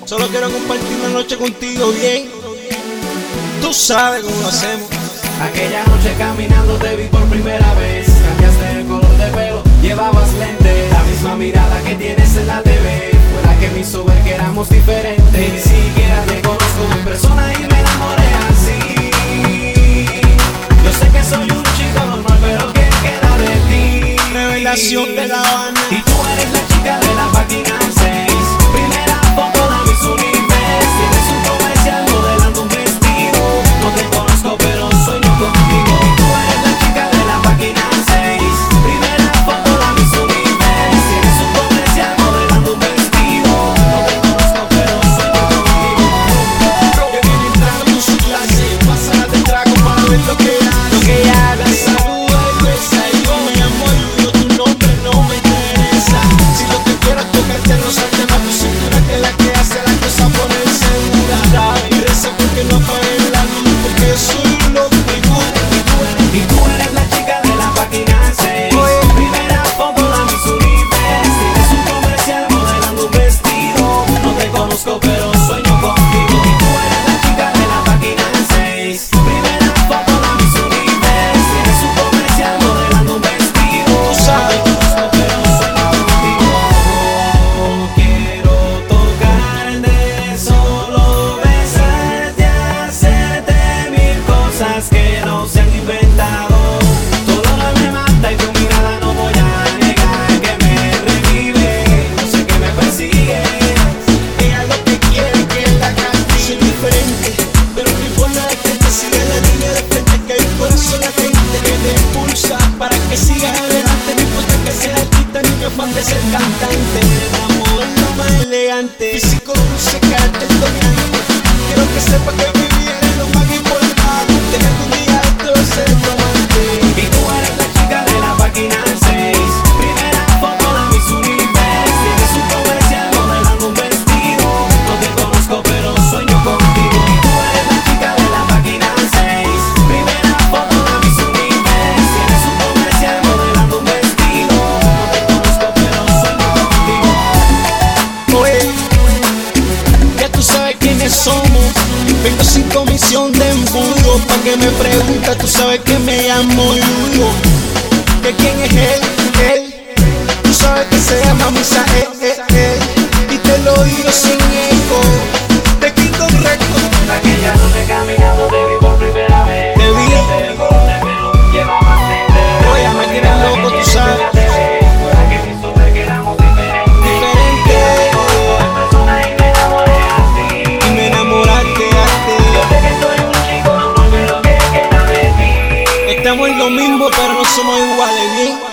Solo quiero compartir la noche contigo bien. Tú sabes cómo lo hacemos. Aquella noche caminando te vi por primera vez. Cambiaste el color de pelo, llevabas lentes. La misma mirada que tienes en la TV fue la que me hizo ver que éramos diferentes. Ni siquiera te conozco en persona y me enamoré así. Yo sé que soy un chico normal, pero ¿qué queda de ti? Revelación de La Habana. Y tú eres la chica de la página 6. Primera foto de mis universos. Tienes un comercial modelando un vestido. No te conozco pero sueño contigo. Y tú eres la chica de la página 6. Primera foto de mis universos. Tienes un comercial modelando un vestido. No te conozco pero sueño contigo. Que viene entrando con su clase. Pásala de trago para ver lo que hagas. Saluda y besa y yo me llamo Luyo. Tu nombre no me interesa. Si lo que quieras tocarte no salte más tu cintura, que la que hace la cosa ponerse dura. Y reza porque no apaguen la luz, porque soy lo que Y tú eres la chica de la página 6. Primera foto de mis universos. Tienes un comercial modelando un vestido. No te conozco pero sueño contigo. Y tú eres la chica de la página 6. Primera foto de mis universos. Tienes un comercial modelando un vestido. Tú sabes. No te conozco pero sueño contigo. Quiero tocarte, solo besarte, hacerte mil cosas que no se han inventado. Todo me mata y tu mirada no voy a negar que me revive. No sé que me persigue. Ella lo que quiere que la cante. Soy diferente, pero no importa de que te siga la línea de frente, que hay un corazón latente que te impulsa para que sigas adelante. No importa que seas artista ni que fan de ser cantante. Amor es lo más elegante, físico dulce, carácter dominante. Quiero que sepas que mi vida es lo más importante, que algún día esto va a ser romance. Y tú eres la chica de la página 6. Primera foto de mis universos. Tienes un comercial modelando un vestido. No te conozco pero sueño contigo. Y tú eres la chica de la página 6. Primera foto de mis universos. Tienes un comercial modelando un vestido. No te conozco pero sueño contigo. Oye, ya tú sabes quiénes somos. Vengo sin comisión de embudo. Pa' que me preguntas, tú sabes que me llamo Luyo. Que quién es él. Tú sabes que se llama Misael. Y te lo digo sin eco. De Kingdom Records. Aquella noche caminando te vi por primera vez. Te vi. El color de pelo llevabas lentes. Oye, me tienes loco, tú sabes. Fue la que me hizo ver que éramos diferentes. Y me enamoraste así. Yo sé que soy un chico normal, pero ¿qué queda de ti? Estamos en lo mismo, pero no somos iguales, bien.